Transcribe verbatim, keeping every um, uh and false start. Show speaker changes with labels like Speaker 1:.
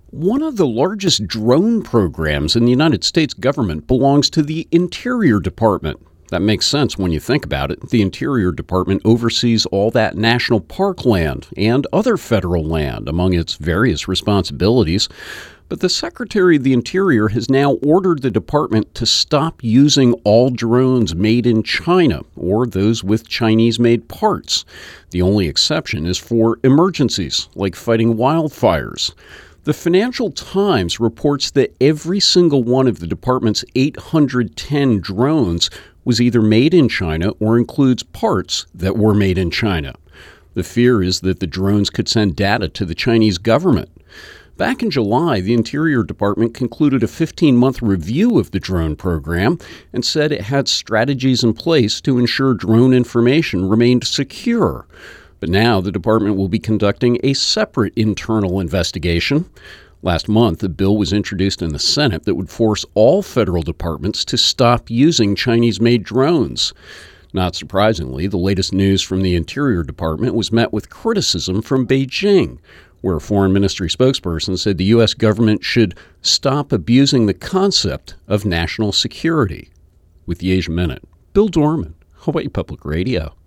Speaker 1: One of the largest drone programs in the United States government belongs to the Interior Department. That makes sense when you think about it. The Interior Department oversees all that national park land and other federal land among its various responsibilities. But the Secretary of the Interior has now ordered the department to stop using all drones made in China or those with Chinese-made parts. The only exception is for emergencies, like fighting wildfires. The Financial Times reports that every single one of the department's eight hundred ten drones was either made in China or includes parts that were made in China. The fear is that the drones could send data to the Chinese government. Back in July, the Interior Department concluded a fifteen-month review of the drone program and said it had strategies in place to ensure drone information remained secure. But now the department will be conducting a separate internal investigation. Last month, a bill was introduced in the Senate that would force all federal departments to stop using Chinese-made drones. Not surprisingly, the latest news from the Interior Department was met with criticism from Beijing, where a foreign ministry spokesperson said the U S government should stop abusing the concept of national security. With the Asia Minute, Bill Dorman, Hawaii Public Radio.